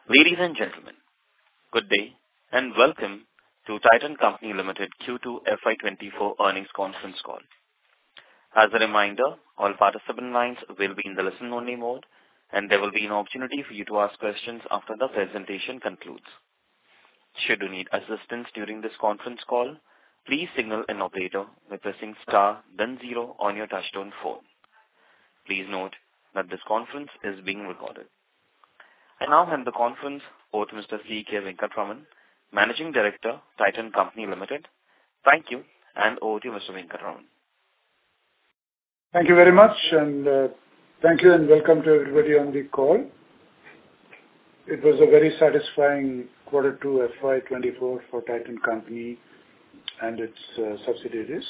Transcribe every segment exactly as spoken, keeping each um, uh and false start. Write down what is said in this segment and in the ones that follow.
Ladies and gentlemen, good day and welcome to Titan Company Limited Q two F Y twenty-four earnings conference call. As a reminder, all participant lines will be in the listen-only mode, and there will be an opportunity for you to ask questions after the presentation concludes. Should you need assistance during this conference call, please signal an operator by pressing star then zero on your touchtone phone. Please note that this conference is being recorded. I now hand the conference over to Mister C K Venkataraman, Managing Director, Titan Company Limited. Thank you, and over to you, Mister Venkataraman. Thank you very much, and uh, thank you and welcome to everybody on the call. It was a very satisfying quarter two F Y twenty-four for Titan Company and its uh, subsidiaries.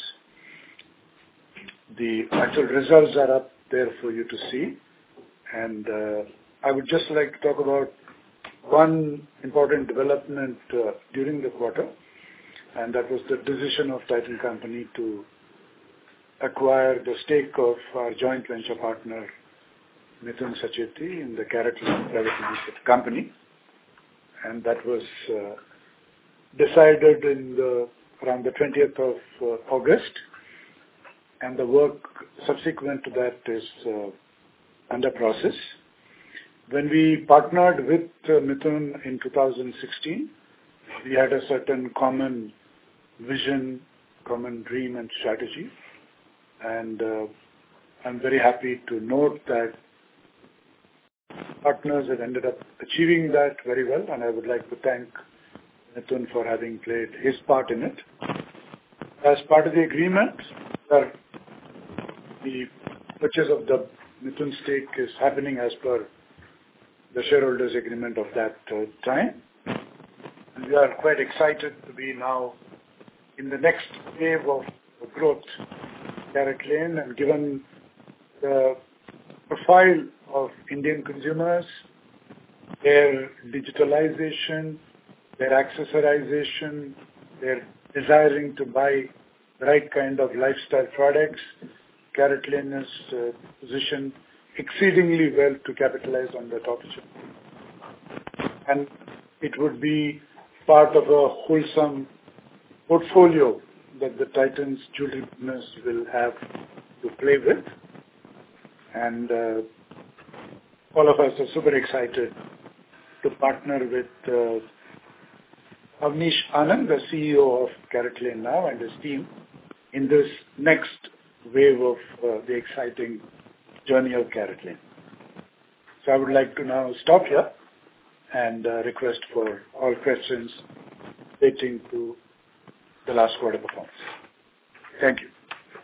The actual results are up there for you to see, and uh, I would just like to talk about one important development uh, during the quarter, and that was the decision of Titan Company to acquire the stake of our joint venture partner, Mithun Sacheti, in the CaratLane Private Limited Company. And that was uh, decided in the, around the twentieth of uh, August, and the work subsequent to that is uh, under process. When we partnered with uh, Mithun in two thousand sixteen, we had a certain common vision, common dream and strategy. And uh, I'm very happy to note that partners have ended up achieving that very well, and I would like to thank Mithun for having played his part in it. As part of the agreement, uh, the purchase of the Mithun stake is happening as per the shareholders' agreement of that uh, time. And we are quite excited to be now in the next wave of growth, CaratLane, and given the profile of Indian consumers, their digitalization, their accessorization, their desiring to buy the right kind of lifestyle products, CaratLane is uh, positioned exceedingly well to capitalize on that opportunity. And it would be part of a wholesome portfolio that the Titan's jewelry business will have to play with. And uh, all of us are super excited to partner with uh, Avnish Anand, the C E O of CaratLane now, and his team in this next wave of uh, the exciting journey of CaratLane. So I would like to now stop here and uh, request for all questions relating to the last quarter performance. Thank you.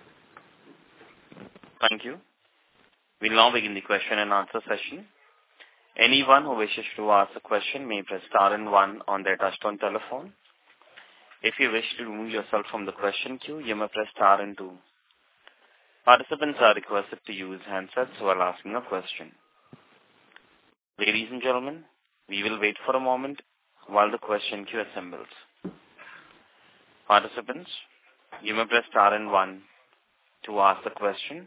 Thank you. We'll now begin the question and answer session. Anyone who wishes to ask a question may press star and one on their touchtone telephone. If you wish to remove yourself from the question queue, you may press star and two. Participants are requested to use handsets while asking a question. Ladies and gentlemen, we will wait for a moment while the question queue assembles. Participants, you may press star and one to ask the question.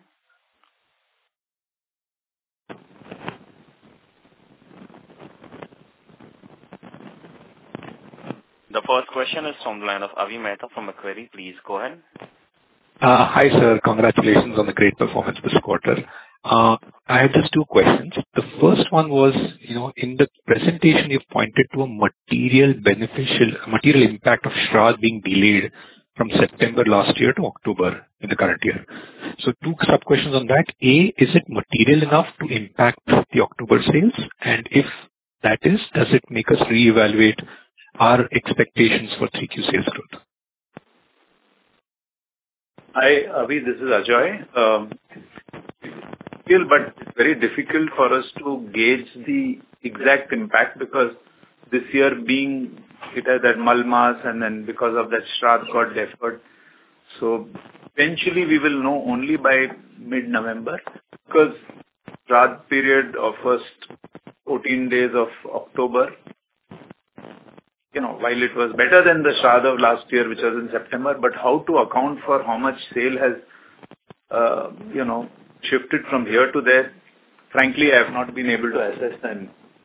The first question is from the line of Avi Mehta from Macquarie. Please go ahead. Uh, hi, sir. Congratulations on the great performance this quarter. Uh, I have just two questions. The first one was, you know, in the presentation you pointed to a material beneficial, material impact of Shraddh being delayed from September last year to October in the current year. So two sub-questions on that. A, is it material enough to impact the October sales? And if that is, does it make us reevaluate our expectations for three Q sales growth? Hi, Avi, this is Ajoy. Um, still, but it's very difficult for us to gauge the exact impact because this year being it had that Malmas and then because of that Shraddh got deferred. So eventually we will know only by mid-November because Shraddh period of first fourteen days of October, you know, while it was better than the Shraddh of last year, which was in September, but how to account for how much sale has, uh, you know, shifted from here to there, frankly, I have not been able to assess them.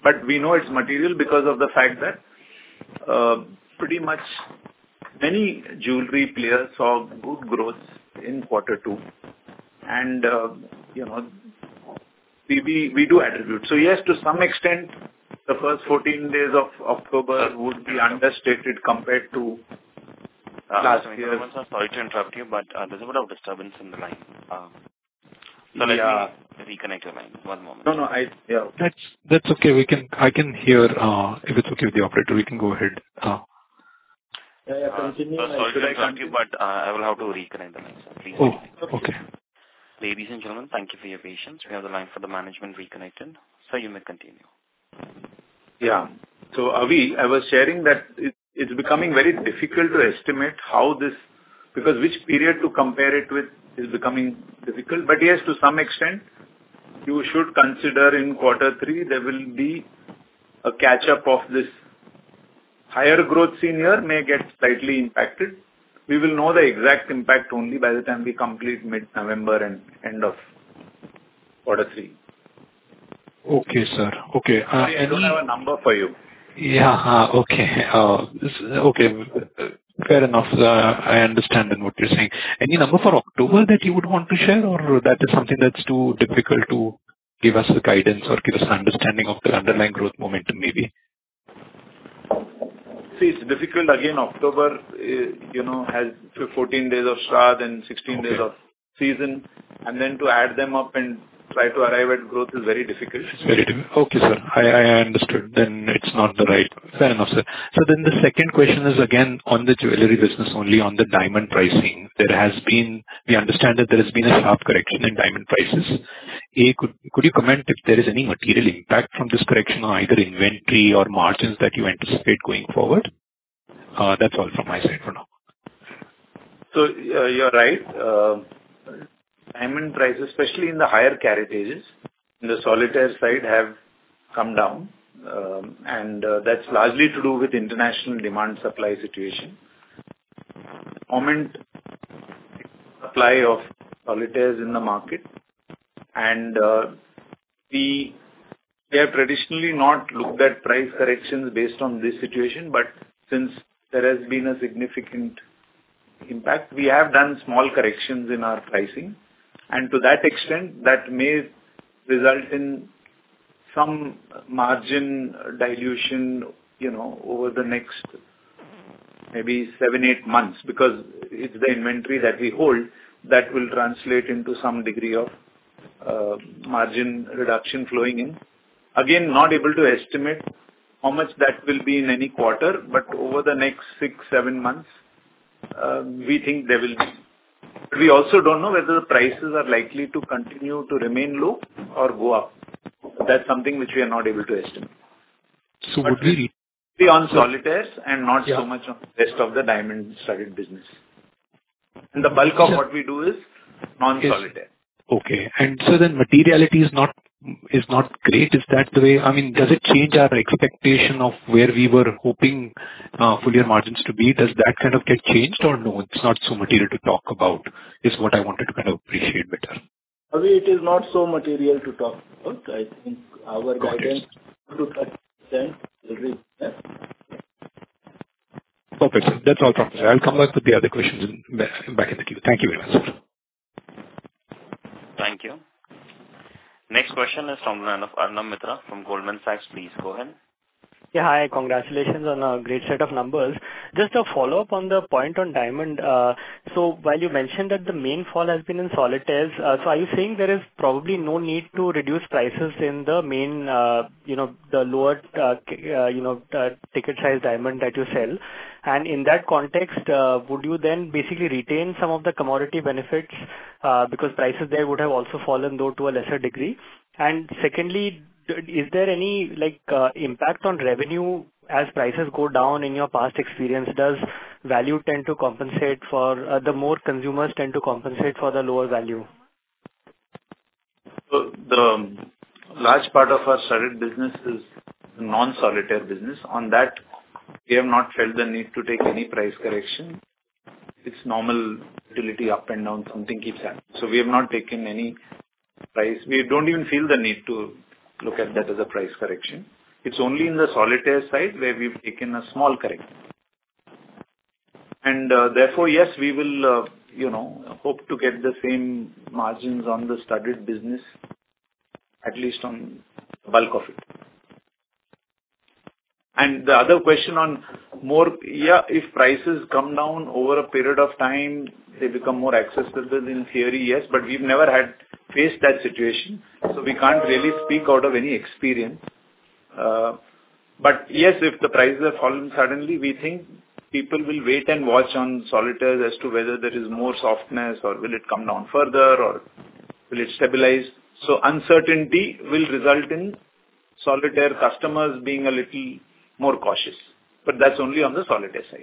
But we know it's material because of the fact that uh, pretty much many jewelry players saw good growth in quarter two. And, uh, you know, we, we, we do attribute. So yes, to some extent, the first fourteen days of October would be understated compared to uh, last Mister year. Sir, sorry to interrupt you, but uh, there's a bit of disturbance in the line. Uh, so let Yeah. me reconnect your line. One moment. No, no, I, yeah. That's that's okay. We can I can hear. Uh, if it's okay with the operator, we can go ahead. Uh, Yeah, yeah, Uh, continue. so sorry Should to I interrupt you, continue? but uh, I will have to reconnect the line, sir. Please. oh, wait. okay. Ladies and gentlemen, thank you for your patience. We have the line for the management reconnected. So you may continue. Yeah. So, Avi, I was sharing that it, it's becoming very difficult to estimate how this, because which period to compare it with is becoming difficult. But yes, to some extent, you should consider in quarter three, there will be a catch-up of this higher growth seen here may get slightly impacted. We will know the exact impact only by the time we complete mid-November and end of quarter three. Okay, sir. Okay. Uh, Sorry, I don't any- have a number for you. Yeah. uh, Okay. Uh, this- Okay. Fair enough. Uh, I understand then what you're saying. Any number for October that you would want to share, or that is something that's too difficult to give us a guidance or give us an understanding of the underlying growth momentum maybe? See, it's difficult. Again, October, uh, you know, has fourteen days of Shraddh and sixteen days Okay. of season, and then to add them up and try to arrive at growth is very difficult. It's very difficult. Okay, sir. I I understood. Then it's not the right. Fair enough, sir. So then the second question is again on the jewelry business, only on the diamond pricing. There has been, we understand that there has been a sharp correction in diamond prices. A, could could you comment if there is any material impact from this correction on either inventory or margins that you anticipate going forward? Uh, That's all from my side for now. So, uh, you're right. Uh, Diamond prices, especially in the higher caratages, in the solitaire side, have come down. Um, and uh, that's largely to do with international demand-supply situation. Moment supply of solitaires in the market. And uh, we, we have traditionally not looked at price corrections based on this situation, but since there has been a significant impact, we have done small corrections in our pricing. And to that extent, that may result in some margin dilution, you know, over the next maybe seven, eight months, because it's the inventory that we hold that will translate into some degree of uh, margin reduction flowing in. Again, not able to estimate how much that will be in any quarter, but over the next six, seven months, uh, we think there will be. We also don't know whether the prices are likely to continue to remain low or go up. That's something which we are not able to estimate. So But would we re- be on solitaires and not Yeah. so much on the rest of the diamond-studded business. And the bulk of Sure. what we do is non-solitaire. Okay. And so then materiality is not is not great. Is that the way? I mean, does it change our expectation of where we were hoping uh, full year margins to be? Does that kind of get changed or no? It's not so material to talk about, is what I wanted to kind of appreciate better. Avi, it is not so material to talk about. I think our Got it. guidance to thirty percent will reach there. Perfect, sir. That's all from me. I'll come back with the other questions in, back in the queue. Thank you very much, sir. Thank you. Next question is from the line of Arnab Mitra from Goldman Sachs. Please go ahead. Yeah, hi. Congratulations on a great set of numbers. Just a follow-up on the point on diamond. Uh, so while you mentioned that the main fall has been in solitaires, uh, so are you saying there is probably no need to reduce prices in the main, uh, you know, the lower, uh, uh, you know, uh, ticket size diamond that you sell? And in that context, uh, would you then basically retain some of the commodity benefits uh, because prices there would have also fallen, though to a lesser degree? And secondly, is there any like uh, impact on revenue as prices go down in your past experience? Does value tend to compensate for uh, the more consumers tend to compensate for the lower value? So the large part of our studded business is non-solitaire business. On that, we have not felt the need to take any price correction. It's normal utility up and down, something keeps happening. So we have not taken any price. We don't even feel the need to look at that as a price correction. It's only in the solitaire side where we've taken a small correction. And uh, therefore, yes, we will, uh, you know, hope to get the same margins on the studded business, at least on the bulk of it. And the other question on more, yeah, if prices come down over a period of time, they become more accessible in theory, yes, but we've never had faced that situation, so we can't really speak out of any experience. Uh, but yes, if the prices have fallen suddenly, we think people will wait and watch on solitaires as to whether there is more softness or will it come down further or will it stabilize. So uncertainty will result in solitaire customers being a little more cautious, but that's only on the solitaire side.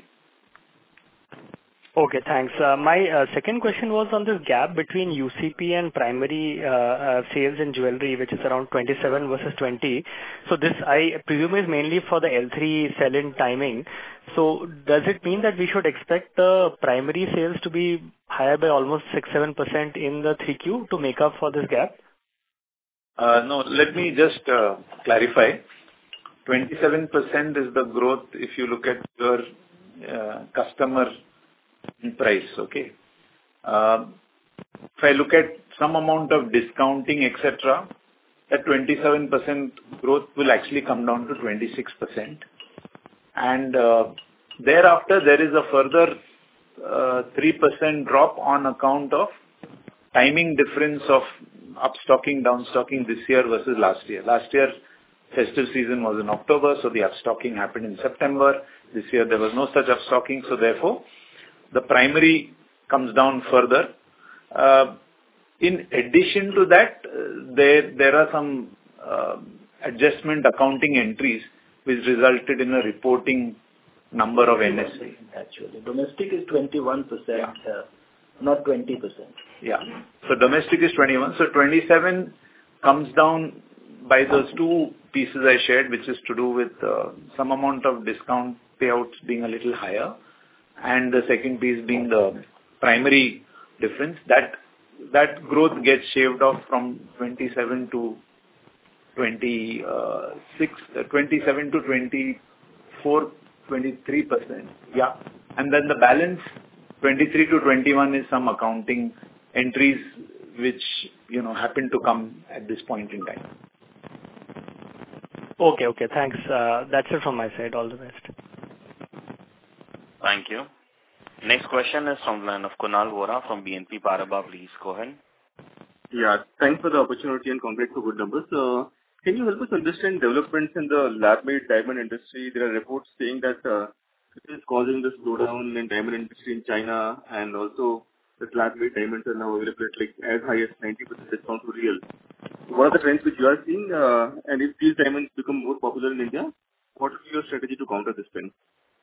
Okay, thanks. Uh, my uh, second question was on this gap between U C P and primary uh, uh, sales in jewelry, which is around twenty-seven versus twenty. So this, I presume, is mainly for the L three sell-in timing. So does it mean that we should expect the primary sales to be higher by almost six to seven percent in the three Q to make up for this gap? Uh, no, let me just uh, clarify. twenty-seven percent is the growth if you look at your uh, customer price, okay? Uh, if I look at some amount of discounting, et cetera, that twenty-seven percent growth will actually come down to twenty-six percent. And uh, thereafter, there is a further uh, three percent drop on account of timing difference of upstocking, downstocking this year versus last year. Last year, festive season was in October, so the upstocking happened in September. This year, there was no such upstocking, so therefore, the primary comes down further. Uh, in addition to that, uh, there there are some uh, adjustment accounting entries which resulted in a reporting number of N S V. Actually, domestic is twenty-one percent, yeah. uh, not twenty percent. Yeah. So domestic is twenty-one. So twenty-seven comes down by those two pieces I shared, which is to do with uh, some amount of discount payouts being a little higher, and the second piece being the primary difference. That that growth gets shaved off from twenty-seven to twenty-six, uh, twenty-seven to twenty-four, twenty-three percent. Yeah. And then the balance, twenty-three to twenty-one, is some accounting entries which, you know, happen to come at this point in time. Okay, okay, thanks. Uh, that's it from my side. All the best. Thank you. Next question is from the line of Kunal Vora from B N P Paribas. Please go ahead. Yeah, thanks for the opportunity and congrats for good numbers. Uh, can you help us understand developments in the lab-made diamond industry? There are reports saying that uh, it is causing the slowdown in diamond industry in China, and also the lab-made diamonds are now available at like as high as ninety percent discount to real. What are the trends which you are seeing? Uh, and if these diamonds become more popular in India, what is your strategy to counter this trend?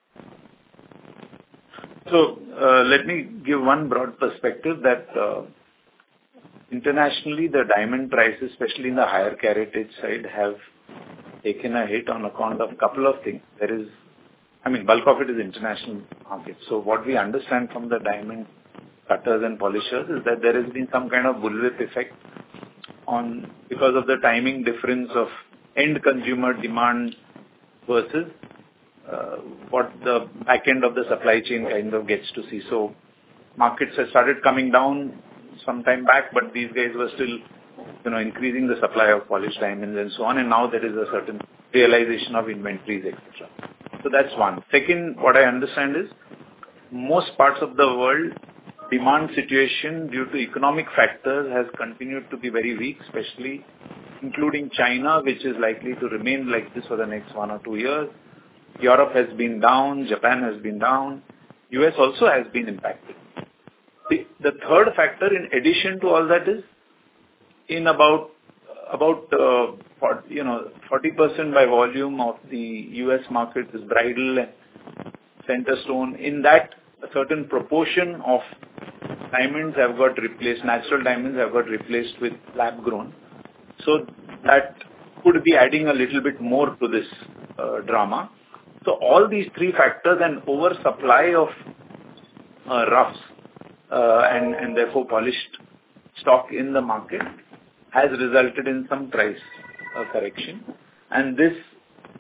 So uh, let me give one broad perspective that uh, internationally the diamond prices, especially in the higher caratage side, have taken a hit on account of a couple of things. There is, I mean, bulk of it is international market. So what we understand from the diamond cutters and polishers is that there has been some kind of bullwhip effect on because of the timing difference of end consumer demand versus uh, what the back end of the supply chain kind of gets to see. So markets have started coming down some time back, but these guys were still, you know, increasing the supply of polished diamonds and so on, and now there is a certain realization of inventories, et cetera. So that's one. Second, what I understand is most parts of the world, demand situation due to economic factors has continued to be very weak, especially including China, which is likely to remain like this for the next one or two years. Europe has been down, Japan has been down, U S also has been impacted. The, the third factor in addition to all that is in about about uh, for, you know forty percent by volume of the U S market is bridal and center stone. In that, a certain proportion of diamonds have got replaced, natural diamonds have got replaced with lab grown. So that could be adding a little bit more to this uh, drama. So all these three factors and oversupply of uh, roughs uh, and, and therefore polished stock in the market has resulted in some price uh, correction. And this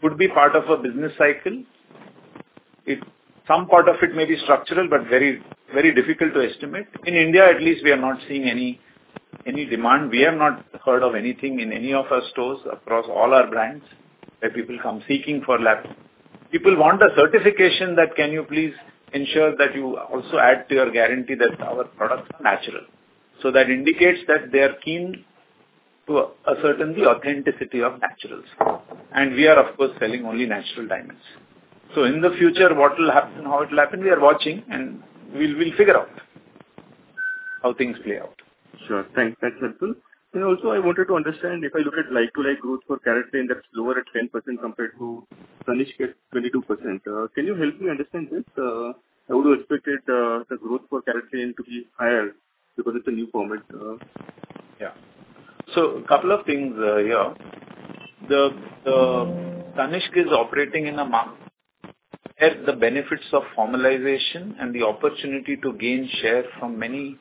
could be part of a business cycle. It, some part of it may be structural, but very, very difficult to estimate. In India, at least, we are not seeing any, any demand. We have not heard of anything in any of our stores across all our brands where people come seeking for lab. People want a certification that can you please ensure that you also add to your guarantee that our products are natural. So that indicates that they are keen to ascertain the authenticity of naturals. And we are, of course, selling only natural diamonds. So in the future, what will happen, how it will happen, we are watching and we'll, we'll figure out how things play out. Sure. Thanks. That's helpful. And also, I wanted to understand if I look at like-to-like growth for CaratLane, that's lower at ten percent compared to Tanishq at twenty-two percent. Uh, can you help me understand this? Uh, I would have expected uh, the growth for CaratLane to be higher because it's a new format. Uh, yeah. So a couple of things uh, here. The, the Tanishq is operating in a market where the benefits of formalization and the opportunity to gain share from many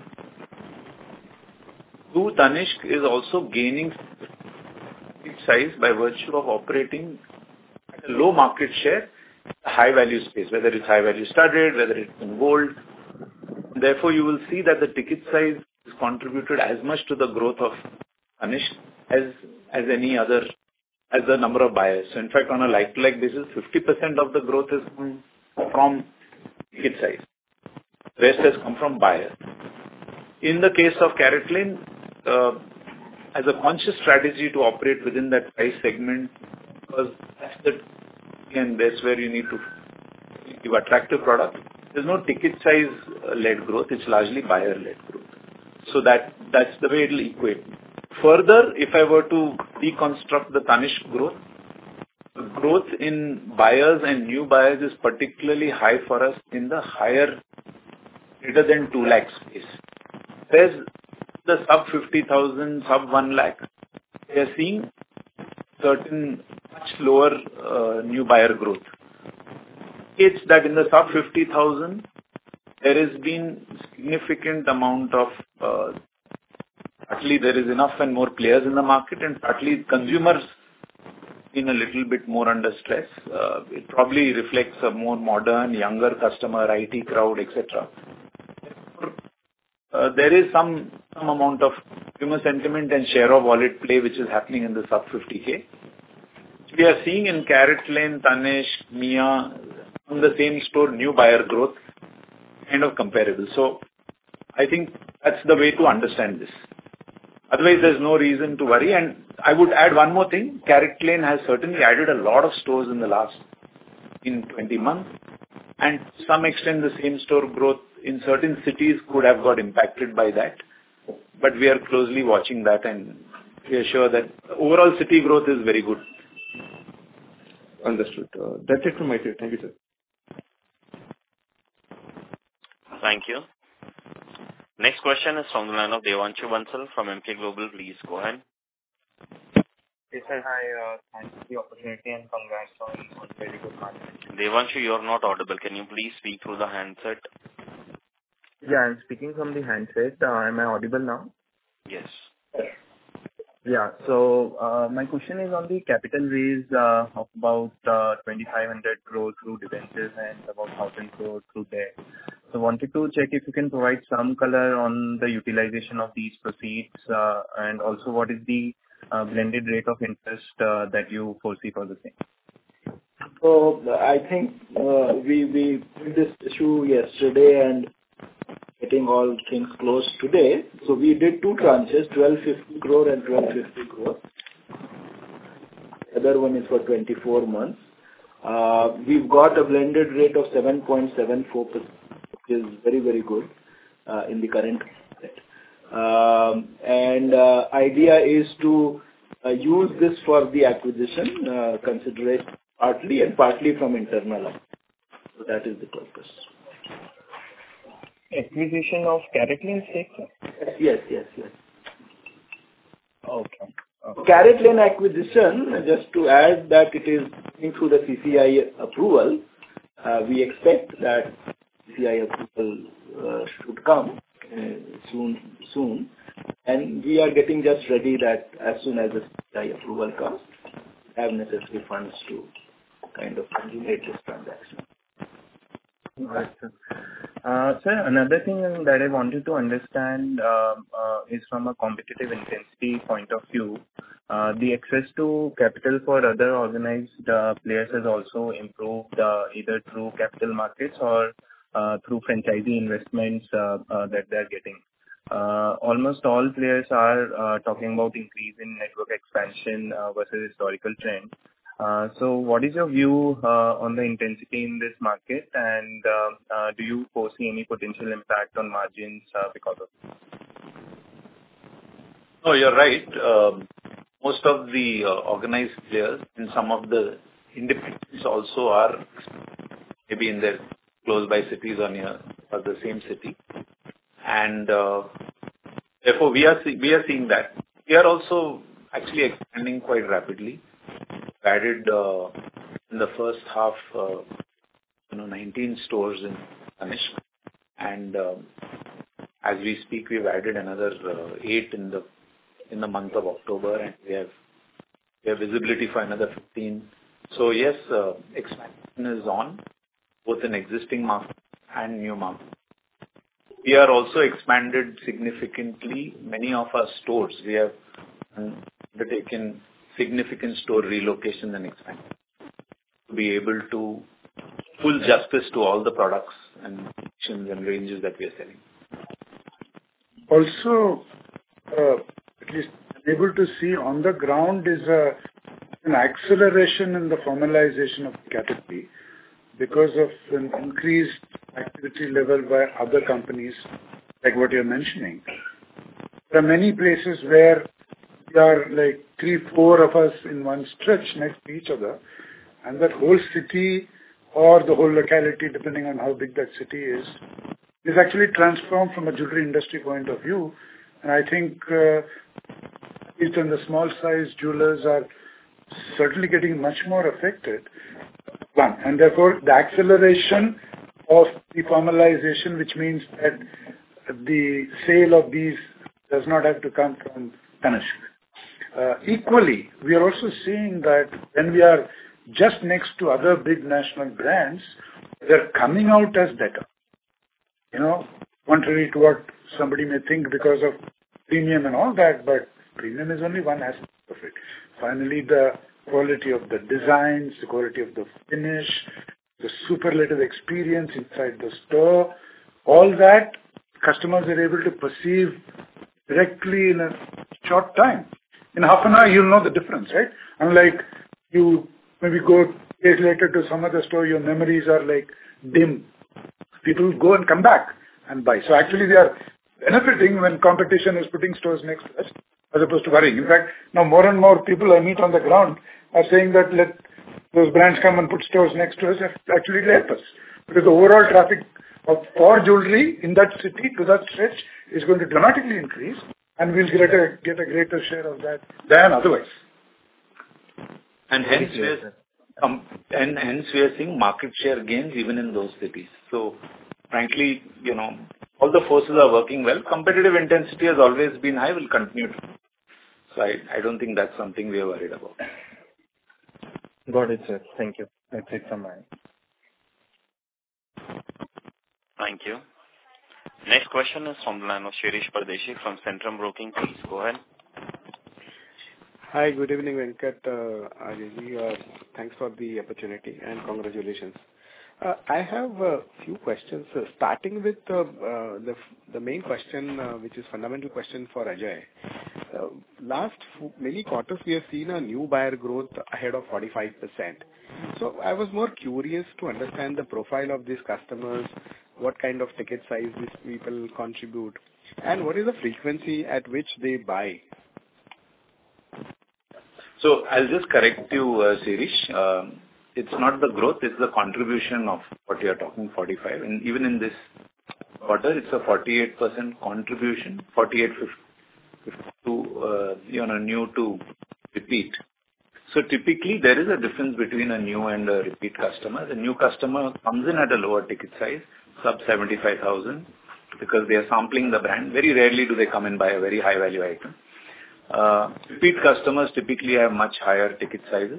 through Tanishq is also gaining size by virtue of operating at a low market share, high value space, whether it's high value studded, whether it's in gold. Therefore, you will see that the ticket size is contributed as much to the growth of Tanishq as, as any other, as the number of buyers. So in fact, on a like-to-like basis, fifty percent of the growth is from, from ticket size. The rest has come from buyers. In the case of CaratLane, uh, as a conscious strategy to operate within that price segment, because that's the, and that's where you need to give attractive product. There's no ticket size uh, led growth, it's largely buyer led growth. So that, that's the way it'll equate. Further, if I were to deconstruct the Tanishq growth, the growth in buyers and new buyers is particularly high for us in the higher, greater than two lakh space. Whereas the sub fifty thousand, sub one lakh, we are seeing certain much lower uh, new buyer growth. It's that in the sub fifty thousand, there has been significant amount of, uh, partly there is enough and more players in the market, and partly consumers been a little bit more under stress. Uh, it probably reflects a more modern, younger customer, I T crowd, et cetera. Uh, there is some, some amount of consumer sentiment and share of wallet play which is happening in the sub fifty K. We are seeing in CaratLane, Tanishq, Mia, on the same store, new buyer growth, kind of comparable. So I think that's the way to understand this. Otherwise, there's no reason to worry. And I would add one more thing. CaratLane has certainly added a lot of stores in the last, in twenty months. And to some extent, the same store growth in certain cities could have got impacted by that. But we are closely watching that, and we are sure that overall city growth is very good. Understood. Uh, that's it from my side. Thank you, sir. Thank you. Next question is from the line of Devanshu Bansal from Emkay Global. Please go ahead. Yes, sir. Hi. Uh, thanks for the opportunity and congrats on, on very good management. Devanshu, you are not audible. Can you please speak through the handset? Yeah, I'm speaking from the handset. Uh, am I audible now? Yes. Yeah. So uh, my question is on the capital raise uh, of about uh, twenty-five hundred crores through debentures and about one thousand crores through debt. So wanted to check if you can provide some color on the utilization of these proceeds uh, and also what is the uh, blended rate of interest uh, that you foresee for the same. So I think uh, we we did this issue yesterday and getting all things closed today. So we did two tranches, twelve fifty crore and twelve fifty crore. The other one is for twenty-four months. Uh, we've got a blended rate of seven point seven four percent, which is very, very good uh, in the current market. Um, and uh, idea is to uh, use this for the acquisition uh, consideration partly and partly from internal. So that is the purpose. Acquisition of CaratLane stake, sir? Yes, yes, yes. Okay. okay. CaratLane acquisition, just to add that it is going through the C C I approval. Uh, we expect that C C I approval uh, should come uh, soon, soon. And we are getting just ready that as soon as the C C I approval comes, have necessary funds to kind of consummate this transaction. Right, sir. Uh, Sir, another thing that I wanted to understand uh, uh, is from a competitive intensity point of view. Uh, the access to capital for other organized uh, players has also improved uh, either through capital markets or uh, through franchisee investments uh, uh, that they are getting. Uh, almost all players are uh, talking about increase in network expansion uh, versus historical trend. Uh, so what is your view uh, on the intensity in this market, and uh, uh, do you foresee any potential impact on margins uh, because of it? No, you're right. Um, most of the uh, organized players and some of the independents also are maybe in their close by cities or near or the same city. And uh, therefore, we are see- we are seeing that. We are also actually expanding quite rapidly. We added uh, in the first half, uh, you know, nineteen stores in Tanishq, and um, as we speak, we've added another uh, eight in the in the month of October, and we have we have visibility for another fifteen. So yes, uh, expansion is on both in existing markets and new markets. We are also expanded significantly. Many of our stores, we have undertaken significant store relocation and expansion to be able to full justice to all the products and options and ranges that we are selling. Also, uh, at least I'm able to see on the ground is a, an acceleration in the formalization of the category because of an increased activity level by other companies, like what you're mentioning. There are many places where there are like three, four of us in one stretch next to each other, and that whole city or the whole locality, depending on how big that city is, is actually transformed from a jewelry industry point of view. And I think uh, at least in the small size jewelers are certainly getting much more affected. One, and therefore the acceleration of the formalization, which means that the sale of these does not have to come from Tanishq. Uh, equally, we are also seeing that when we are just next to other big national brands, they're coming out as better. You know, contrary to what somebody may think because of premium and all that, but premium is only one aspect of it. Finally, the quality of the designs, the quality of the finish, the superlative experience inside the store, all that customers are able to perceive directly in a short time. In half an hour, you'll know the difference, right? Unlike you maybe go days later to some other store, your memories are like dim. People go and come back and buy. So actually, they are benefiting when competition is putting stores next to us, as opposed to worrying. In fact, now more and more people I meet on the ground are saying that let those brands come and put stores next to us, actually it'll help us. Because the overall traffic of for jewelry in that city to that stretch is going to dramatically increase, and we'll get a, get a greater share of that than otherwise. And hence we are, um, and hence we are seeing market share gains even in those cities. So frankly, you know, all the forces are working well. Competitive intensity has always been high, will continue to. So I, I don't think that's something we are worried about. Got it, sir. Thank you. That's it from my end. Thank you. Next question is from the line of Shirish Pardeshi from Centrum Broking. Please go ahead. Hi, good evening, Venkat. Uh, Ajay, uh, thanks for the opportunity and congratulations. Uh, I have a few questions, uh, starting with uh, uh, the the main question, uh, which is fundamental question for Ajay. Uh, last f- many quarters, we have seen a new buyer growth ahead of forty-five percent. So I was more curious to understand the profile of these customers, what kind of ticket size these people contribute, and what is the frequency at which they buy. So I'll just correct you, uh, Shirish. Um, it's not the growth, it's the contribution of what you're talking, forty-five. And even in this quarter, it's a forty-eight percent contribution, forty-eight fifty to, uh, you know, new to repeat. So typically there is a difference between a new and a repeat customer. The new customer comes in at a lower ticket size, sub seventy-five thousand, because they are sampling the brand. Very rarely do they come and buy a very high value item. Uh, repeat customers typically have much higher ticket sizes,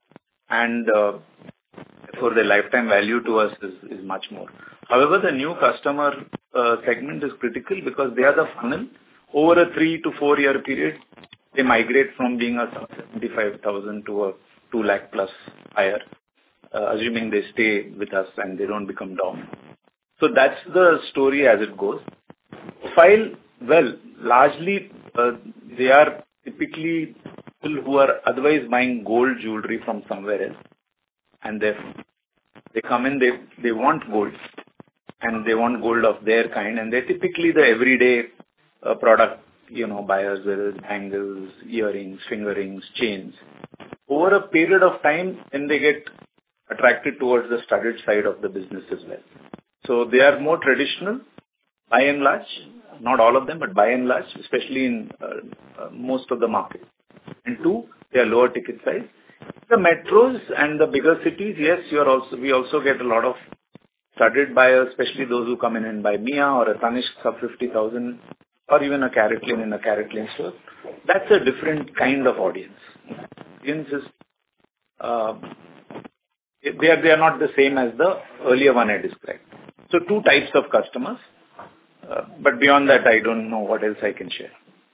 and uh, therefore their lifetime value to us is, is much more. However, the new customer uh, segment is critical because they are the funnel. Over a three to four year period, they migrate from being a seventy-five thousand to a two lakh plus higher, uh, assuming they stay with us and they don't become dominant. So that's the story as it goes. Profile, well, largely uh, they are typically people who are otherwise buying gold jewelry from somewhere else, and they they come in, they they want gold, and they want gold of their kind, and they're typically the everyday uh, product, you know, buyers, whether it's bangles, earrings, finger rings, chains. Over a period of time, then they get attracted towards the studded side of the business as well. So they are more traditional, by and large, not all of them, but by and large, especially in uh, uh, most of the market. And two, they are lower ticket size. The metros and the bigger cities, yes, you are also, we also get a lot of studded buyers, especially those who come in and buy Mia or a Tanishq sub fifty thousand, or even a CaratLane in a CaratLane store. That's a different kind of audience. Audience is, uh, they are, they are not the same as the earlier one I described. So two types of customers, uh, but beyond that, I don't know what else I can share.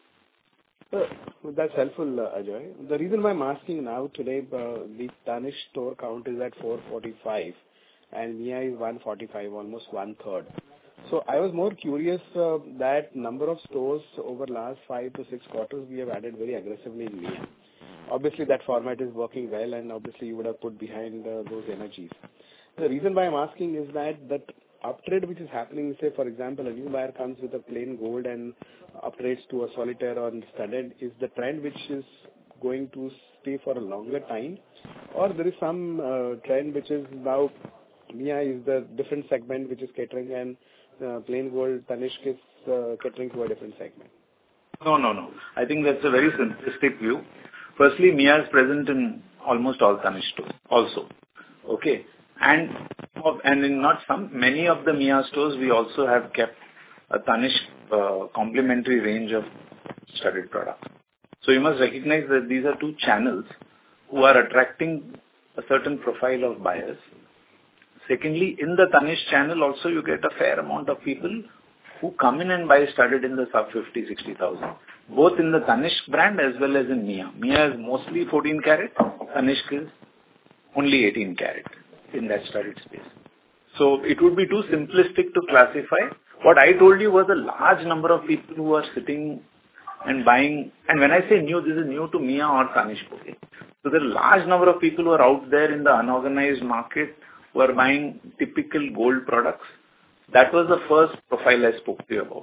Uh, that's helpful, uh, Ajoy. The reason why I'm asking now today, uh, the Tanishq store count is at four forty-five and Mia is one forty-five, almost one third. So I was more curious uh, that number of stores over last five to six quarters we have added very aggressively in Mia. Obviously that format is working well, and obviously you would have put behind uh, those energies. The reason why I'm asking is that that uptrade which is happening, say for example a new buyer comes with a plain gold and upgrades to a solitaire or studded, is the trend which is going to stay for a longer time, or there is some uh, trend which is now Mia is the different segment which is catering, and uh, plain gold Tanishq is uh, catering to a different segment? No, no, no. I think that's a very simplistic view. Firstly, Mia is present in almost all Tanishq stores also. Okay. And and in not some, many of the Mia stores, we also have kept a Tanishq uh, complementary range of studded products. So you must recognize that these are two channels who are attracting a certain profile of buyers. Secondly, in the Tanishq channel also, you get a fair amount of people who come in and buy studded in the sub fifty, sixty thousand, both in the Tanishq brand as well as in Mia. Mia is mostly fourteen carat, Tanishq is only eighteen carat in that studded space. So it would be too simplistic to classify. What I told you was a large number of people who are sitting and buying, and when I say new, this is new to Mia or Tanishq. Okay? So there are a large number of people who are out there in the unorganized market who are buying typical gold products. That was the first profile I spoke to you about.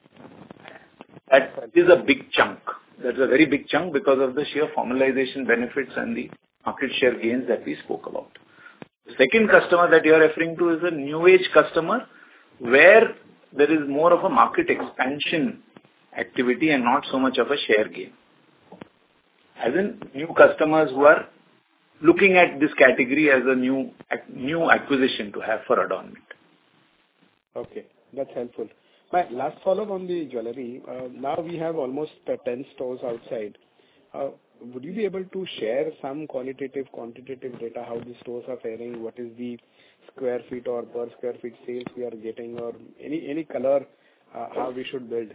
That is a big chunk. That's a very big chunk because of the sheer formalization benefits and the market share gains that we spoke about. The second customer that you are referring to is a new age customer where there is more of a market expansion activity and not so much of a share gain. As in new customers who are looking at this category as a new new acquisition to have for adornment. Okay, that's helpful. My last follow-up on the jewelry. Uh, now we have almost uh, ten stores outside. Uh, would you be able to share some qualitative, quantitative data, how the stores are faring, what is the square feet or per square feet sales we are getting, or any any color uh, how we should build?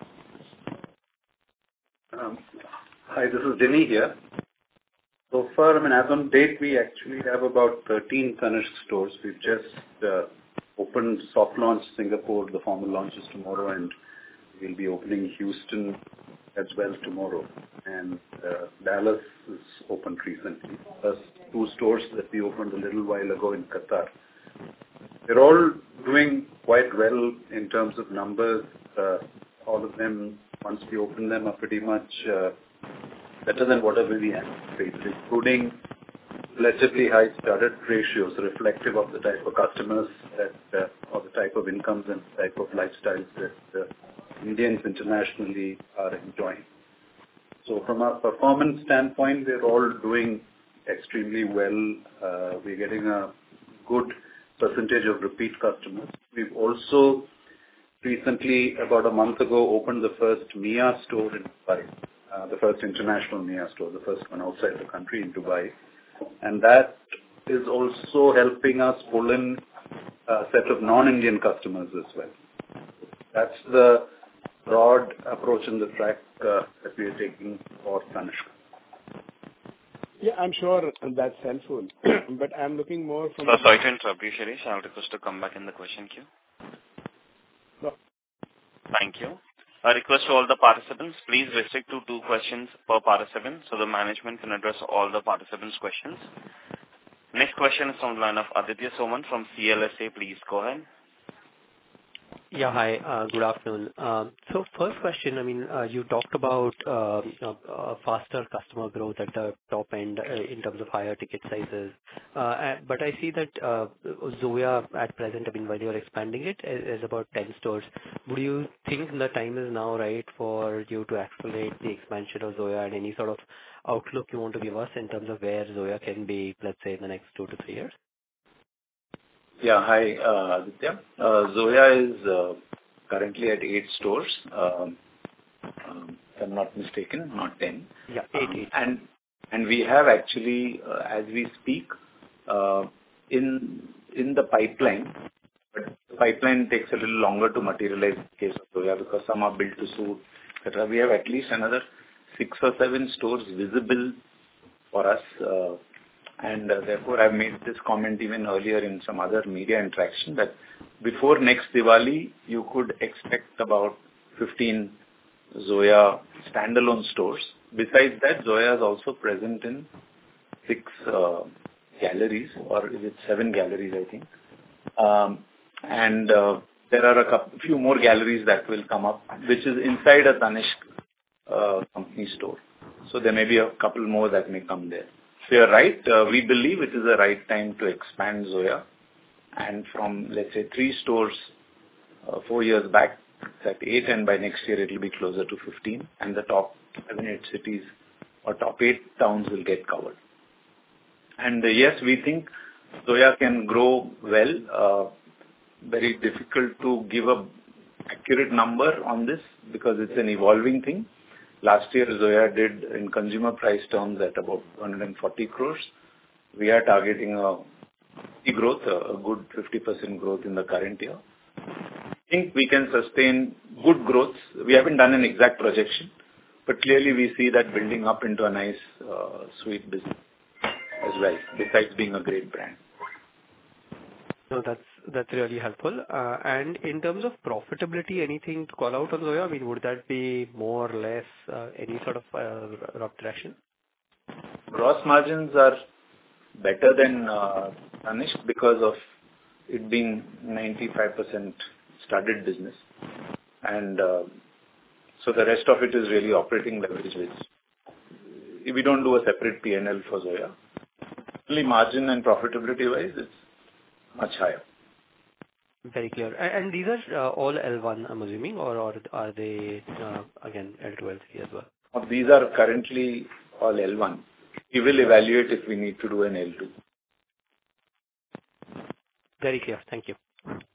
Um, hi, this is Denny here. So far, I mean, as on date, we actually have about thirteen Tanishq stores. We've just uh, opened soft launch Singapore. The formal launch is tomorrow, and we'll be opening Houston as well tomorrow. And uh, Dallas is opened recently. Plus two stores that we opened a little while ago in Qatar. They're all doing quite well in terms of numbers. Uh, all of them, once we open them, are pretty much uh, better than whatever we anticipated, including relatively high studded ratios reflective of the type of customers that, uh, or the type of incomes and type of lifestyles that uh, Indians internationally are enjoying. So from a performance standpoint, we're all doing extremely well. Uh, we're getting a good percentage of repeat customers. We've also recently, about a month ago, opened the first Mia store in Dubai. uh, the first international Mia store, the first one outside the country in Dubai. And that is also helping us pull in a set of non-Indian customers as well. That's the broad approach in the track uh, that we are taking for Tanishq. Yeah, I'm sure that's helpful, but I'm looking more from... So sorry to interrupt you, Shirish. I'll request to come back in the question queue. No. Thank you. A request to all the participants, please restrict to two questions per participant so the management can address all the participants' questions. Next question is from the line of Aditya Soman from C L S A. Please go ahead. Yeah, hi. Uh, good afternoon. Um, so first question, I mean, uh, you talked about uh, uh, faster customer growth at the top end uh, in terms of higher ticket sizes. Uh, but I see that uh, Zoya at present, I mean, while you're expanding it, is, is about ten stores. Would you think the time is now right for you to accelerate the expansion of Zoya and any sort of outlook you want to give us in terms of where Zoya can be, let's say, in the next two to three years? Yeah. Hi, uh, Aditya. Uh, Zoya is uh, currently at eight stores, um, um, if I'm not mistaken, not ten. Yeah, eight, um, eight. And and we have actually, uh, as we speak, uh, in in the pipeline, but the pipeline takes a little longer to materialize in the case of Zoya because some are built to suit, et cetera. We have at least another six or seven stores visible for us. Uh, And uh, therefore, I've made this comment even earlier in some other media interaction that before next Diwali, you could expect about fifteen Zoya standalone stores. Besides that, Zoya is also present in six uh, galleries, or is it seven galleries, I think. Um, and uh, there are a couple, few more galleries that will come up, which is inside a Tanishq uh, company store. So there may be a couple more that may come there. So you're right. Uh, we believe it is the right time to expand Zoya. And from, let's say, three stores uh, four years back, it's at eight, and by next year it will be closer to fifteen. And the top seven, eight cities or top eight towns will get covered. And uh, yes, we think Zoya can grow well. Uh, very difficult to give a accurate number on this because it's an evolving thing. Last year, Zoya did in consumer price terms at about one hundred forty crores. We are targeting a growth, a good fifty percent growth in the current year. I think we can sustain good growth. We haven't done an exact projection, but clearly we see that building up into a nice, uh, sweet business as well, besides being a great brand. No, that's that's really helpful. Uh, and in terms of profitability, anything to call out on Zoya? I mean, would that be more or less uh, any sort of uh, rough direction? Gross margins are better than uh, Tanishq because of it being ninety-five percent studded business. And uh, so the rest of it is really operating leverage, which we don't do a separate P and L for Zoya. Only margin and profitability wise, it's much higher. Very clear. And, and these are uh, all L one, I'm assuming, or, or are they, uh, again, L two, L three as well? These are currently all L one. We will evaluate if we need to do an L two. Very clear. Thank you.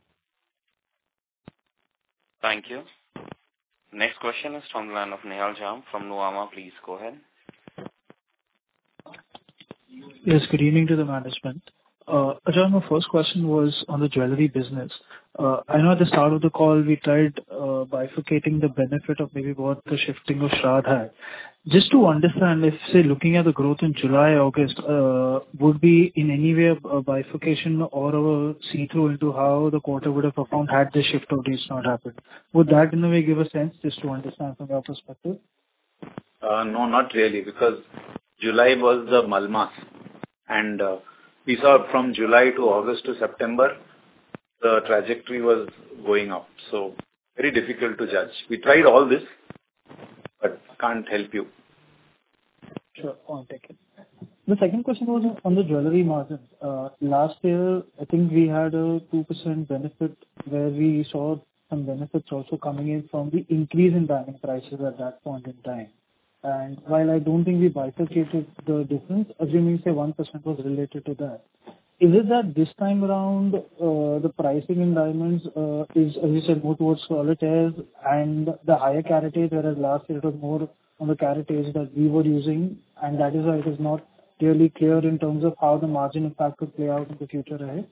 Thank you. Next question is from the line of Nihal Jham from Nuvama. Please go ahead. Yes, good evening to the management. Uh, Ajoy, my first question was on the jewelry business. Uh, I know at the start of the call we tried uh, bifurcating the benefit of maybe what the shifting of Shraddh had. Just to understand, if say looking at the growth in July, August, uh, would be in any way a, a bifurcation or a see-through into how the quarter would have performed had the shift of dates not happened? Would that in a way give a sense just to understand from your perspective? Uh, no, not really, because July was the Malmas, and uh, we saw from July to August to September, the trajectory was going up. So very difficult to judge. We tried all this, but can't help you. Sure, point taken. The second question was on the jewelry margins. Uh, last year, I think we had a two percent benefit where we saw some benefits also coming in from the increase in diamond prices at that point in time. And while I don't think we bifurcated the difference, assuming say one percent was related to that, is it that this time around uh, the pricing in diamonds uh, is, as you said, more towards solitaires and the higher caratage, whereas last year it was more on the carat age that we were using, and that is why it is not really clear in terms of how the margin impact could play out in the future ahead?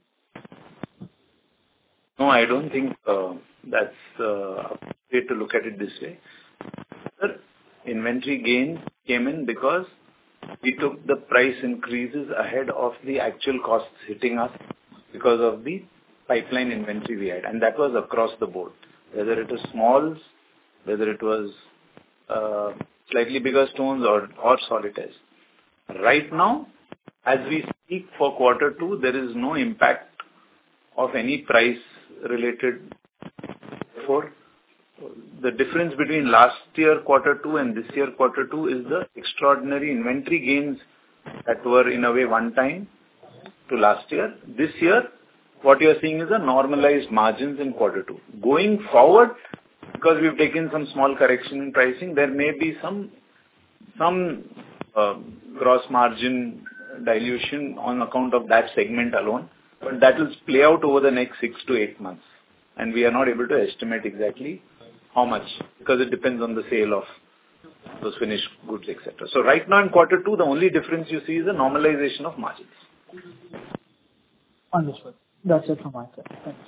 No, I don't think uh, that's uh, a way to look at it this way. The inventory gain came in because we took the price increases ahead of the actual costs hitting us because of the pipeline inventory we had, and that was across the board, whether it was smalls, whether it was uh, slightly bigger stones or, or solitaires. Right now, as we speak for quarter two, there is no impact of any price related. Therefore, the difference between last year quarter two and this year quarter two is the extraordinary inventory gains that were in a way one time to last year. This year, what you are seeing is a normalized margins in quarter two. Going forward, because we've taken some small correction in pricing, there may be some some uh, gross margin dilution on account of that segment alone, but that will play out over the next six to eight months, and we are not able to estimate exactly how much, because it depends on the sale of those finished goods, et cetera. So right now in quarter two, the only difference you see is a normalization of margins. Understood. That's it from my side. Thanks.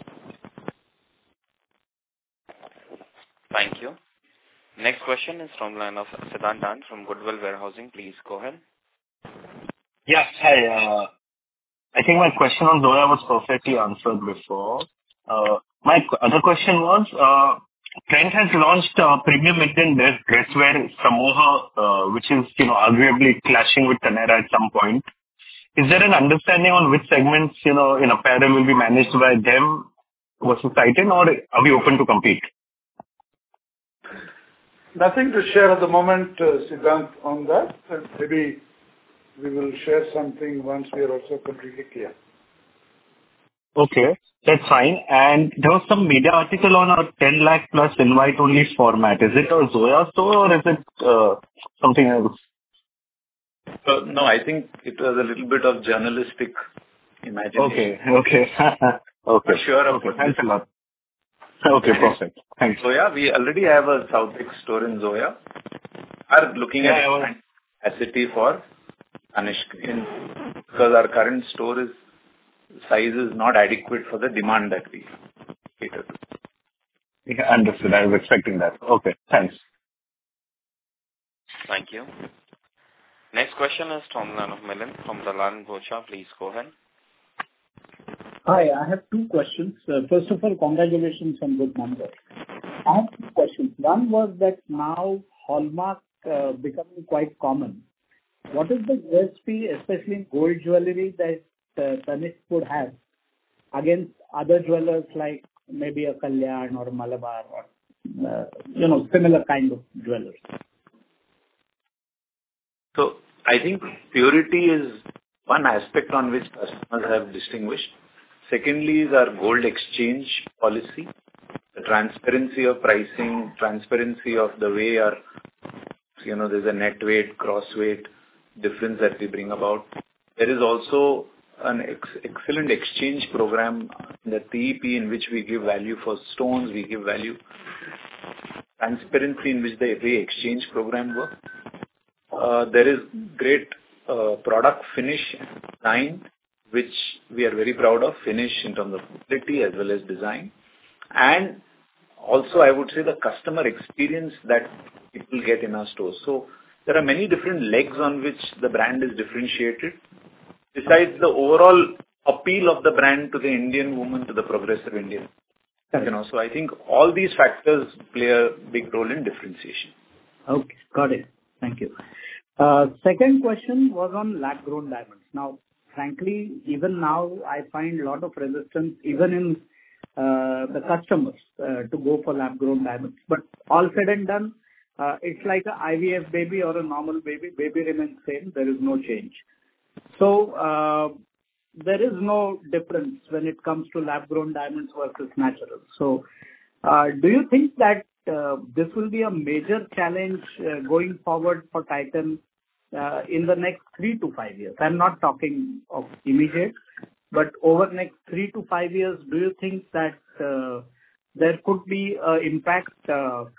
Thank you. Next question is from the line of Siddhant Dan from Goodwill Warehousing. Please go ahead. Yeah, hi. Uh, I think my question on Zoya was perfectly answered before. Uh, my other question was, uh, Trent has launched uh, premium Indian dress, dresswear Samoha, uh, which is, you know, arguably clashing with Taneira at some point. Is there an understanding on which segments, you know, in apparel will be managed by them versus Titan, or are we open to compete? Nothing to share at the moment, uh, Siddhant, on that. Uh, maybe we will share something once we are also completely clear. Okay, that's fine. And there was some media article on a ten lakh plus invite only format. Is it a Zoya store or is it uh, something else? Uh, no, I think it was a little bit of journalistic imagination. Okay, okay. okay. For sure. Okay, thanks a lot. Okay, perfect. Thanks. Zoya, we already have a South East store in Zoya. Are looking at yeah, capacity for Tanishq in, because our current store is size is not adequate for the demand that we cater to. Yeah, understood. I was expecting that. Okay, thanks. Thank you. Next question is from Milind from Dalal and Broacha. Please go ahead. Hi, I have two questions. Uh, first of all, congratulations on good numbers. I have two questions. One was that now hallmark uh, becoming quite common. What is the U S P, especially in gold jewelry, that uh, Tanishq would have against other jewelers like maybe a Kalyan or Malabar or uh, you know similar kind of jewelers? So I think purity is one aspect on which customers have distinguished. Secondly is our gold exchange policy, the transparency of pricing, transparency of the way our, you know, there's a net weight, cross weight difference that we bring about. There is also an ex- excellent exchange program, the T E P, in which we give value for stones, we give value, transparency in which the way exchange program works. Uh, there is great uh, product finish and design, which we are very proud of, finish in terms of quality as well as design. And also, I would say the customer experience that people get in our stores. So there are many different legs on which the brand is differentiated. Besides the overall appeal of the brand to the Indian woman, to the progressive Indian. You know, so I think all these factors play a big role in differentiation. Okay, got it. Thank you. Uh, second question was on lab-grown diamonds. Now, frankly, even now, I find a lot of resistance, even in uh, the customers, uh, to go for lab-grown diamonds. But all said and done, uh, it's like an I V F baby or a normal baby. Baby remains same. There is no change. So, uh, there is no difference when it comes to lab-grown diamonds versus natural. So, uh, do you think that uh, this will be a major challenge uh, going forward for Titan uh, in the next three to five years? I'm not talking of immediate, but over the next three to five years, do you think that uh, there could be an impact uh,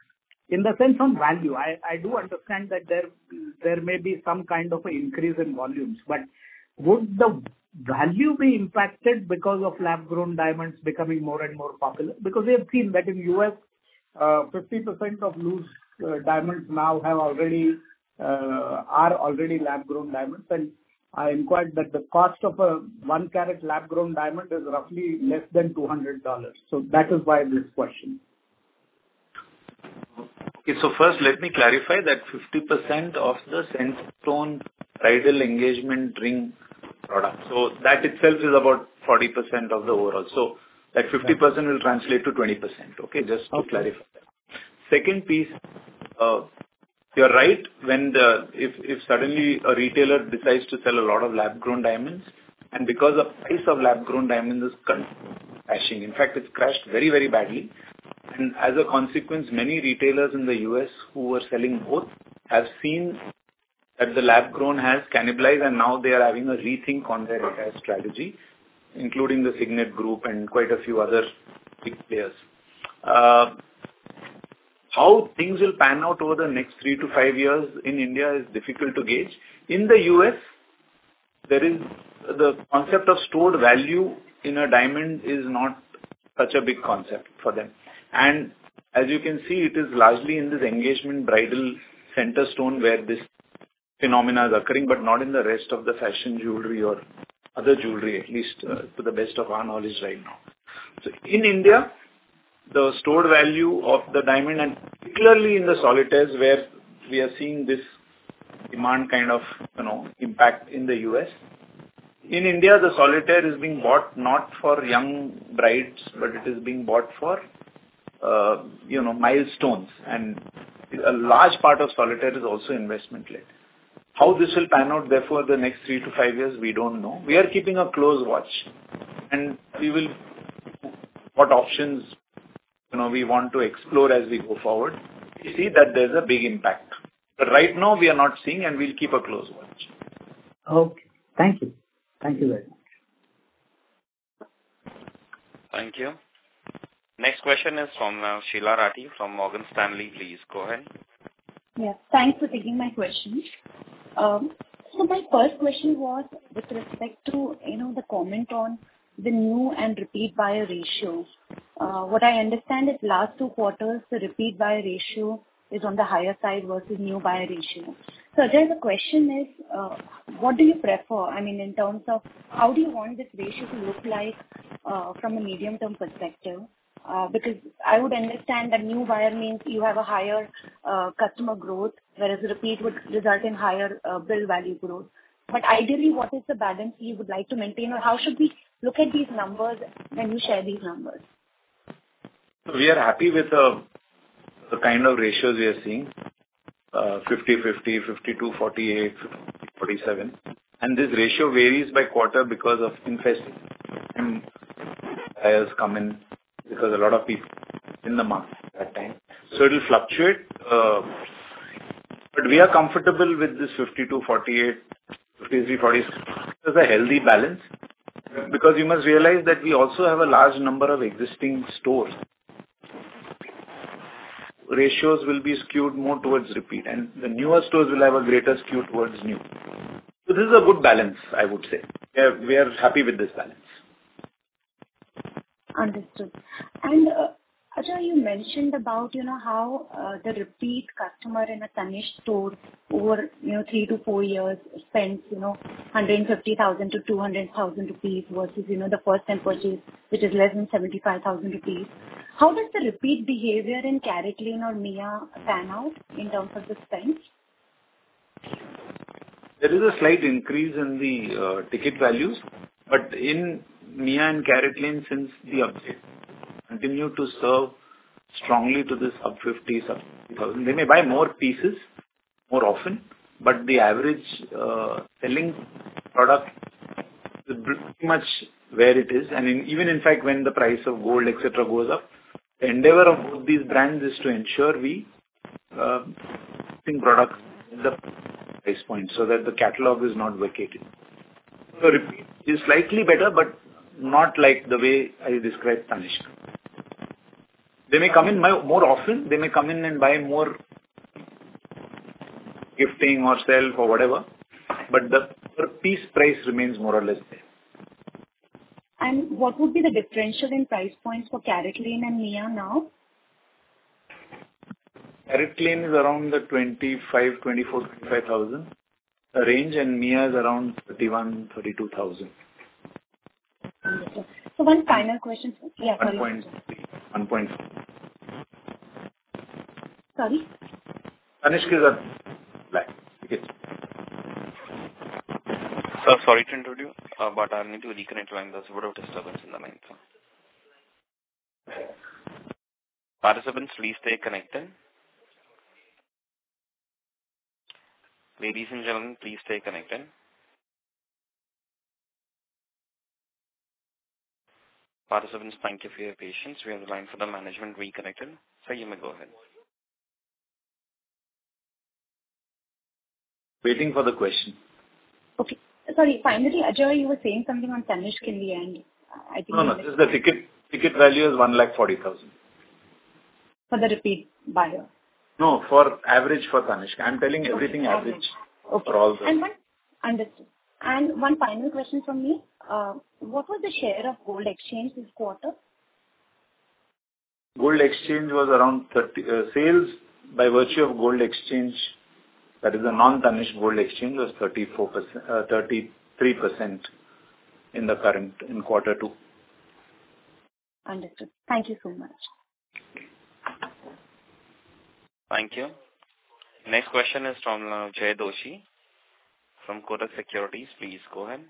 in the sense on value. I, I do understand that there there may be some kind of an increase in volumes, but would the value be impacted because of lab-grown diamonds becoming more and more popular? Because we have seen that in U S, uh, fifty percent of loose uh, diamonds now have already uh, are already lab-grown diamonds, and I inquired that the cost of a one carat lab-grown diamond is roughly less than two hundred dollars. So that is why this question. Okay, so first let me clarify that fifty percent of the Centstone bridal engagement ring product. So that itself is about forty percent of the overall. So that fifty percent will translate to twenty percent. Okay, just to okay. clarify that. Second piece, uh, you're right. When the if if suddenly a retailer decides to sell a lot of lab-grown diamonds, and because the price of lab-grown diamonds is crashing, in fact, it's crashed very very badly. And as a consequence, many retailers in the U S who were selling both have seen that the lab-grown has cannibalized, and now they are having a rethink on their entire strategy, including the Signet Group and quite a few other big players. Uh, how things will pan out over the next three to five years in India is difficult to gauge. In the U S, there is the concept of stored value in a diamond is not such a big concept for them. And as you can see, it is largely in this engagement bridal center stone where this phenomena is occurring, but not in the rest of the fashion jewelry or other jewelry, at least uh, to the best of our knowledge right now. So in India, the stored value of the diamond, and particularly in the solitaires where we are seeing this demand kind of, you know, impact in the U S. In India, the solitaire is being bought not for young brides, but it is being bought for Uh, you know, milestones, and a large part of solitaire is also investment-led. How this will pan out, therefore, the next three to five years, we don't know. We are keeping a close watch, and we will what options, you know, we want to explore as we go forward. We see that there's a big impact, but right now we are not seeing, and we'll keep a close watch. Okay, thank you, thank you very much. Thank you. Next question is from uh, Sheila Rathi from Morgan Stanley. Please go ahead. Yeah, thanks for taking my question. Um, so my first question was with respect to, you know, the comment on the new and repeat buyer ratio. Uh, what I understand is last two quarters, the repeat buyer ratio is on the higher side versus new buyer ratio. So Ajay, the question is, uh, what do you prefer? I mean, in terms of how do you want this ratio to look like uh, from a medium-term perspective? Uh, because I would understand that new buyer means you have a higher uh, customer growth, whereas repeat would result in higher uh, bill value growth. But ideally, what is the balance you would like to maintain, or how should we look at these numbers when you share these numbers? We are happy with uh, the kind of ratios we are seeing, uh, fifty fifty, fifty-two forty-eight, fifty forty-seven. And this ratio varies by quarter because of infestation. And buyers come in because a lot of people in the market at that time. So it will fluctuate. Uh, but we are comfortable with this fifty-two forty-eight, fifty-three forty-six. It's a healthy balance. Because you must realize that we also have a large number of existing stores. Ratios will be skewed more towards repeat, and the newer stores will have a greater skew towards new. So this is a good balance, I would say. We are, we are happy with this balance. Understood. And uh, Ajay, you mentioned about, you know, how uh, the repeat customer in a Tanishq store over, you know, three to four years spends, you know, one hundred fifty thousand to two hundred thousand rupees versus, you know, the first time purchase, which is less than seventy-five thousand rupees. How does the repeat behavior in CaratLane or Mia pan out in terms of the spend? There is a slight increase in the uh, ticket values, but in Mia and CaratLane, since the update, continue to serve strongly to the sub fifty, sub fifty thousand. They may buy more pieces more often, but the average uh, selling product is pretty much where it is. And in, even in fact, when the price of gold, et cetera goes up, the endeavor of both these brands is to ensure we uh, think products at the price point so that the catalog is not vacated. So repeat is slightly better, but not like the way I described Tanishq. They may come in more often. They may come in and buy more gifting or self or whatever, but the per piece price remains more or less there. And what would be the differential in price points for CaratLane and Mia now? CaratLane is around the twenty-five, twenty-four, twenty-five thousand range, and Mia is around thirty-one, thirty-two thousand. Understood. So one final question. Yeah, sorry. one point three, one point four. Sorry? Tanishq is a black. Okay. Sir, sorry to introduce, uh, but I need to reconnect line. There's a bit of disturbance in the line, sir. Participants, please stay connected. Ladies and gentlemen, please stay connected. Participants, thank you for your patience. We have the line for the management reconnected. Sir, you may go ahead. Waiting for the question. Okay. Sorry, finally, Ajoy, you were saying something on Tanishq in the end. I think no, no, this is the ticket, ticket value is one lakh forty thousand. For the repeat buyer? No, for average for Tanishq. I'm telling everything okay, average okay. for all the... And one, understood. And one final question from me. Uh, what was the share of gold exchange this quarter? Gold exchange was around thirty, uh, sales by virtue of gold exchange, that is a non-Tanishq gold exchange, was thirty-four percent, uh, thirty-three percent in the current, in quarter two. Understood. Thank you so much. Thank you. Next question is from uh, Jay Doshi from Kotak Securities. Please go ahead.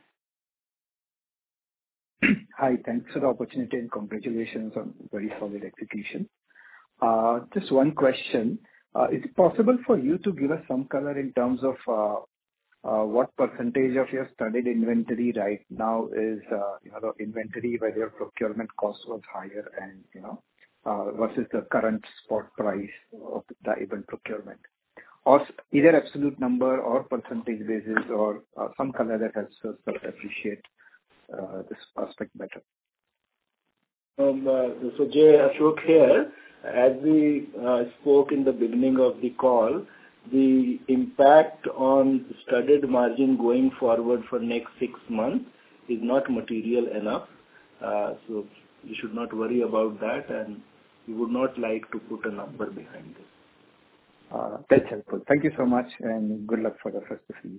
Hi, thanks for the opportunity and congratulations on very solid execution. Uh, just one question. Uh, is it possible for you to give us some color in terms of uh, uh, what percentage of your studded inventory right now is, uh, you know, the inventory where your procurement cost was higher and, you know, uh, versus the current spot price of the diamond procurement? Or either absolute number or percentage basis or uh, some color that helps us appreciate uh, this aspect better. Um, uh, so Jay, Ashok here. As we uh, spoke in the beginning of the call, the impact on studded margin going forward for next six months is not material enough. Uh, so you should not worry about that, and we would not like to put a number behind this. Uh, that's helpful. Thank you so much, and good luck for the festive season.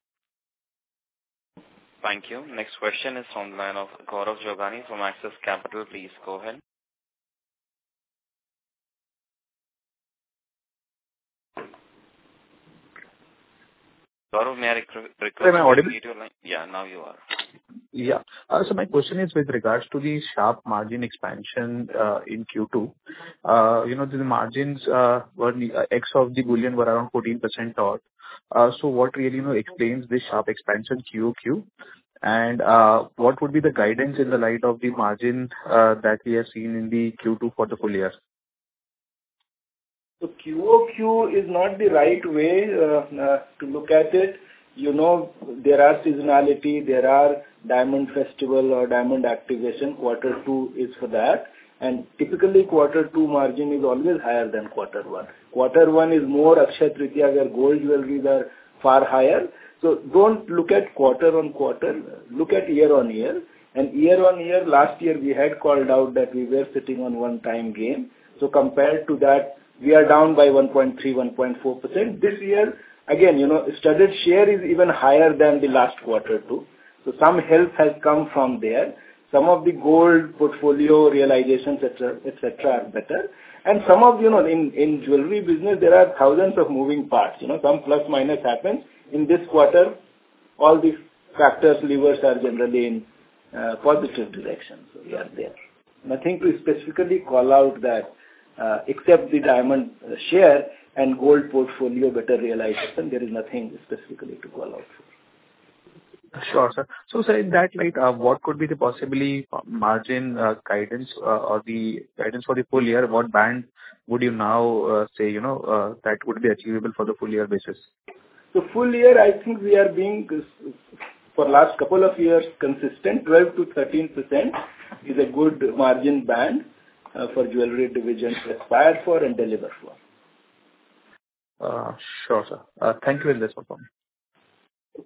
Thank you. Next question is from the line of Gaurav Jogani from Axis Capital. Please go ahead. Gaurav, may I request Am I audible? you to line? Yeah, now you are. Yeah. Uh, so my question is with regards to the sharp margin expansion uh, in Q two. Uh, you know, the margins uh, were uh, X of the bullion were around fourteen percent odd. Uh, so what really you know explains this sharp expansion Q O Q? And uh, what would be the guidance in the light of the margin uh, that we have seen in the Q two for the full year? So Q O Q is not the right way uh, uh, to look at it. You know, there are seasonality, there are diamond festival or diamond activation. Quarter two is for that. And typically quarter two margin is always higher than quarter one. Quarter one is more Akshaya Tritiya where gold jewelries are far higher. So don't look at quarter on quarter, look at year on year. And year on year, last year we had called out that we were sitting on one time gain. So compared to that, we are down by one point three, one point four percent. This year, again, you know, studded share is even higher than the last quarter too. So some help has come from there. Some of the gold portfolio realizations, et cetera, et cetera, are better. And some of, you know, in, in jewelry business, there are thousands of moving parts. You know, some plus minus happens. In this quarter, all these factors, levers are generally in uh, positive direction. So we are there. Nothing to specifically call out that uh, except the diamond share and gold portfolio better realization. There is nothing specifically to call out for. Sure, sir. So, sir, in that light, uh, what could be the possibly margin uh, guidance uh, or the guidance for the full year? What band would you now uh, say, you know, uh, that would be achievable for the full year basis? So, full year, I think we are being, for last couple of years, consistent. twelve to thirteen percent is a good margin band. uh, for jewelry division to aspire for and deliver for. Uh, Sure, sir. Uh, Thank you, and that's all from me.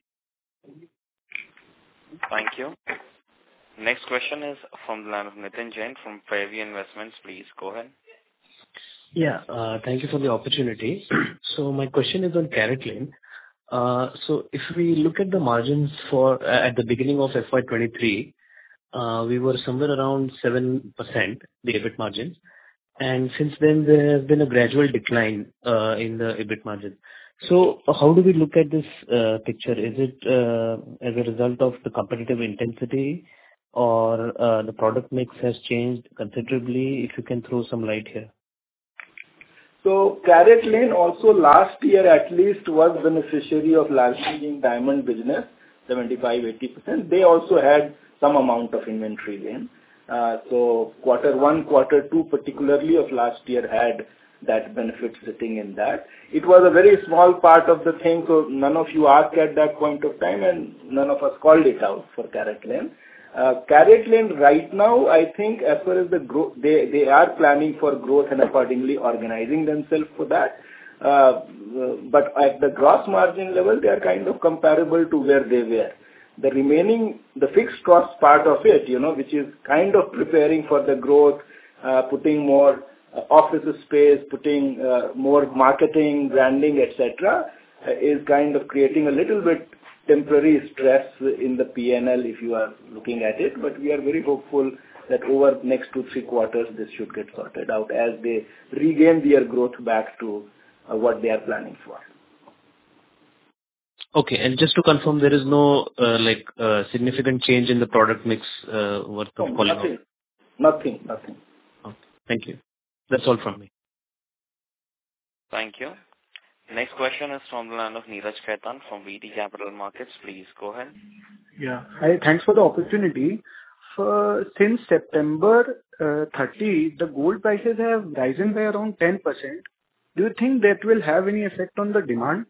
Thank you. Next question is from the line of Nitin Jain from Fairview Investments. Please go ahead. Yeah, uh, thank you for the opportunity. So my question is on CaratLane. Uh, So if we look at the margins for uh, at the beginning of F Y twenty-three, uh, we were somewhere around seven percent, the EBIT margin, and since then there has been a gradual decline uh, in the EBIT margin. So how do we look at this uh, picture? Is it uh, as a result of the competitive intensity, or uh, the product mix has changed considerably? If you can throw some light here. So CaratLane also last year at least was beneficiary of licensing diamond business, seventy-five to eighty percent. They also had some amount of inventory gain. Uh, so quarter one, quarter two particularly of last year had that benefit sitting in that. It was a very small part of the thing, so none of you asked at that point of time and none of us called it out for CaratLane. Uh, CaratLane right now, I think as far as the growth, they, they are planning for growth and accordingly organizing themselves for that. Uh, but at the gross margin level, they are kind of comparable to where they were. The remaining, the fixed cost part of it, you know, which is kind of preparing for the growth, uh, putting more uh, office space, putting uh, more marketing, branding, et cetera, uh, is kind of creating a little bit temporary stress in the P and L if you are looking at it. But we are very hopeful that over next two, three quarters, this should get sorted out as they regain their growth back to uh, what they are planning for. Okay. And just to confirm, there is no uh, like uh, significant change in the product mix uh, worth of No, calling nothing. out? Nothing. Nothing. Okay. Thank you. That's all from me. Thank you. Next question is from the line of Neeraj Khaitan from V T Capital Markets. Please go ahead. Yeah. Hi, thanks for the opportunity. For, since September uh, thirtieth, the gold prices have risen by around ten percent. Do you think that will have any effect on the demand?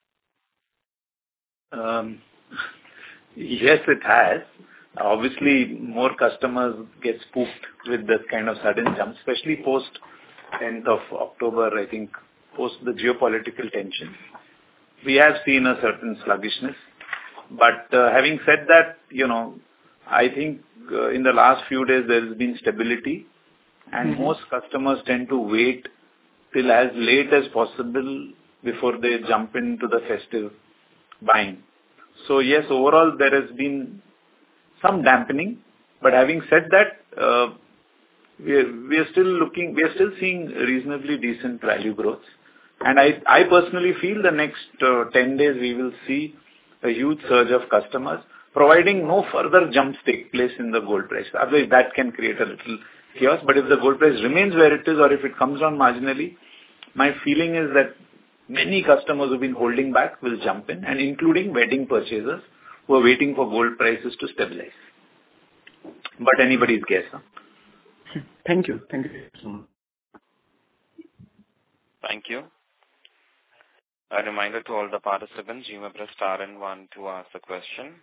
Um, yes, it has. Obviously, more customers get spooked with this kind of sudden jump, especially post tenth of October, I think, post the geopolitical tension. We have seen a certain sluggishness. But uh, having said that, you know, I think uh, in the last few days there has been stability, and mm-hmm. most customers tend to wait till as late as possible before they jump into the festive buying. So yes, overall there has been some dampening, but having said that, uh, we are, we are still looking, we are still seeing reasonably decent value growth. And I, I personally feel the next uh, ten days we will see a huge surge of customers, providing no further jumps take place in the gold price. Otherwise that can create a little chaos, but if the gold price remains where it is or if it comes down marginally, my feeling is that many customers who have been holding back will jump in, and including wedding purchasers who are waiting for gold prices to stabilize. But anybody's guess. Huh? Thank you. Thank you so much. Thank you. A reminder to all the participants, you may press star and one to ask a question.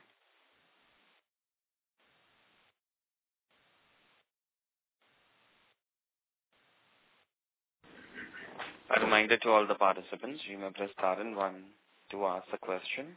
A reminder to all the participants, you may press star and one to ask a question.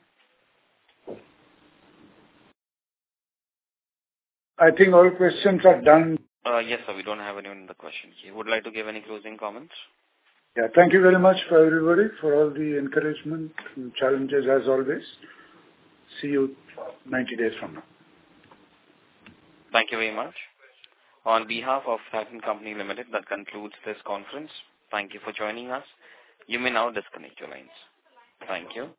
I think all questions are done. Uh, yes, sir. We don't have anyone in the question queue. Would like to give any closing comments? Yeah, thank you very much for everybody for all the encouragement and challenges as always. See you ninety days from now. Thank you very much. On behalf of Titan Company Limited, that concludes this conference. Thank you for joining us. You may now disconnect your lines. Thank you.